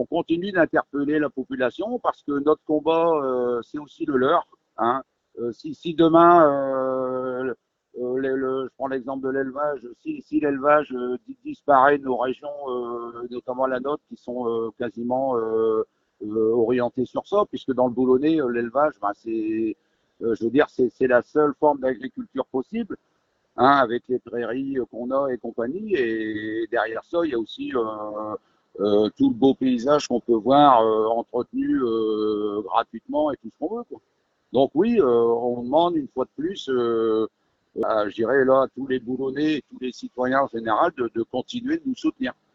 on continue d'interpeller la population parce que notre combat, c'est aussi le leur. Hein. Si demain, je prends l'exemple de l'élevage, si l'élevage disparaît de nos régions, notamment la nôtre, qui sont quasiment orientées sur ça, puisque dans le Boulonnais, l'élevage, ben, je veux dire, c'est la seule forme d'agriculture possible. Hein, avec les prairies qu'on a et compagnie. Et derrière ça, il y a aussi tout le beau paysage qu'on peut voir entretenu gratuitement et tout ce qu'on veut. Quoi. Donc oui, on demande une fois de plus, je dirais là, à tous les Boulonnais et tous les citoyens en général de continuer de nous soutenir.